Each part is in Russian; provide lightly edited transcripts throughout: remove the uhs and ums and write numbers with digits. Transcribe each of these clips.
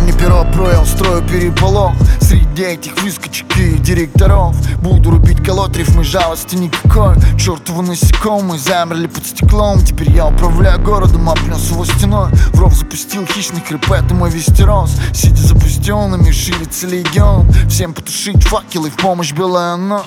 мне перо, я устрою переполох среди этих выскочек и директоров. Буду рубить, колоть, рифмы, жалости никакой. Чертовы насекомые замерли под стеклом. Теперь я управляю городом, обнес его стеной. В ров запустил хищных рэп, это мой вестерос. Сидя за бастионами, ширится легион. Всем потушить факелы, в помощь белая ночь.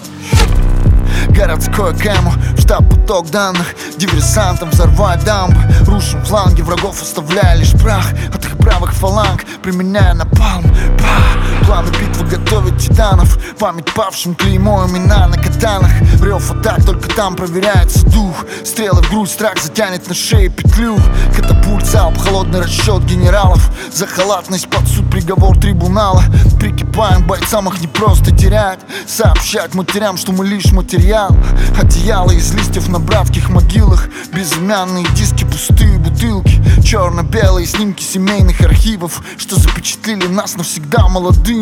Городской кэму, в штаб поток данных. Диверсантам взорвать дамбы. Рушим фланги врагов, оставляя лишь прах от их бравых фаланг, применяя напалм. Планы битвы готовят титанов. Память павшим, клеймо, имена на катанах. Рев атак, только там проверяется дух. Стрелы в грудь, страх затянет на шее петлю. Катапульт, залп, холодный расчет генералов. За халатность под суд, приговор трибунала. Прикипаем бойцам, их не просто терять. Сообщать матерям, что мы лишь материал. Одеяло из листьев на братских могилах. Безымянные диски, пустые бутылки. Черно-белые снимки семейных архивов, что запечатлели нас навсегда молодыми.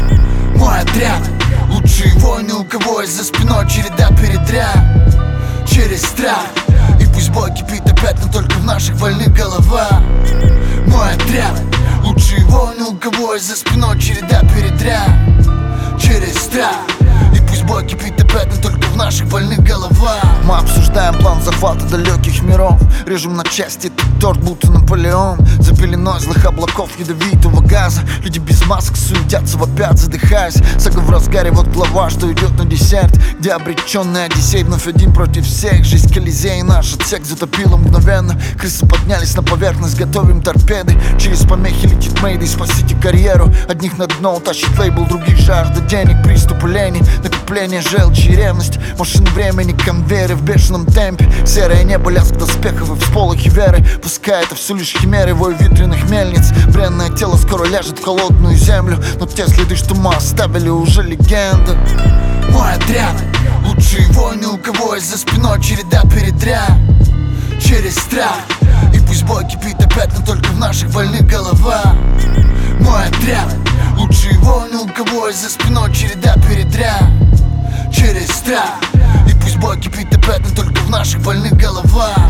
Мой отряд, лучшие войны, у кого есть за спиной череда передряг. Через страх, и пусть бой кипит опять, но только в наших больных головах. Мой отряд, лучшие войны, у кого есть за спиной череда передряг. Через страх, и пусть бой кипит опять, но только в наших больных головах. Мы обсуждаем план захвата далеких миров. Режем на части этот торт, будто Наполеон. За пеленой злых облаков ядовитого газа. Люди без масок суетятся, вопят, задыхаясь. Сага в разгаре, вот глава, что идет на десерт. Где обреченный Одиссей вновь один против всех. Жизнь Колизей, наш отсек затопила мгновенно. Крысы поднялись на поверхность, готовим торпеды. Через помехи летит Мэйдэй, спасите карьеру. Одних на дно утащит лейбл, других жажда денег. Приступы лени, накопление желчи и ревность. Машины времени, конвейеры в бешеном темпе. Серое небо, лязг доспехов и всполохи веры. Пускай это все лишь химеры, вой ветреных мельниц. Бренное тело скоро ляжет в холодную землю. Но те следы, что мы оставили, уже легенда. Мой отряд, лучшие войны, у кого есть за спиной череда передряг. Через страх, и пусть бой кипит опять, но только в наших больных головах. Мой отряд, лучшие войны, у кого есть за спиной череда передряг. Через страх, и пусть бой кипит опять, но только в наших больных головах.